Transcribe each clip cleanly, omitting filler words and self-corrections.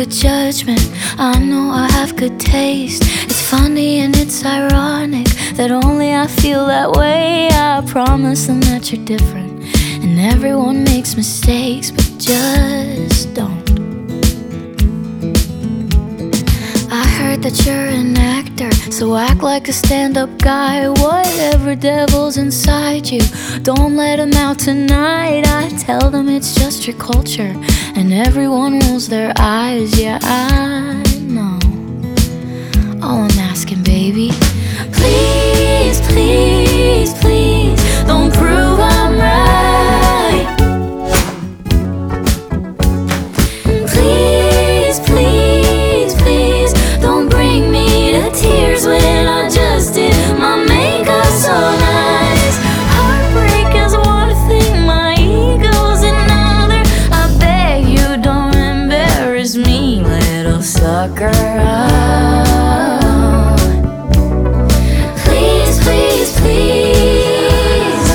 good judgment. I know I have good taste. It's funny and it's ironic that only I feel that way. I promise them that you're different, and everyone makes mistakes, but just don't. I heard that you're an actor, so act like a stand-up guy. Whatever devil's inside you, don't let him out tonight. I tell them it's just your culture, and everyone rolls their eyes. Yeah, I know. All I'm asking, baby, please, please, please, don't prove I'm right. Please, please, please, don't bring me to tears when I just did my makeup so nice. Heartbreak is one thing, my ego's another. I beg you don't embarrass me, little sucker. Please, please, please.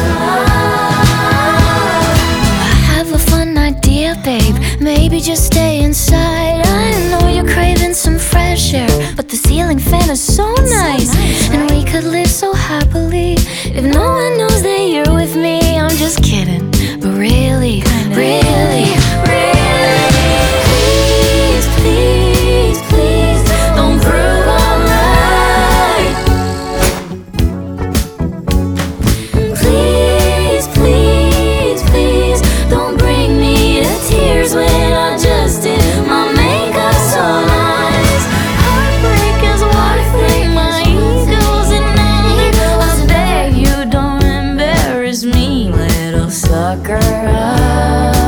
I have a fun idea, babe. Maybe just stay inside. I know you're craving some fresh air, but the ceiling fan is so nice, and we could live so happily if no one knows that you're with me. I'm just kidding, but really, really, really, please, please, please, don't prove I'm right. Please, please, please, don't bring me to tears when I just did my makeup so nice. Heartbreak is one thing, my ego's another. I beg you don't embarrass me, little sucker.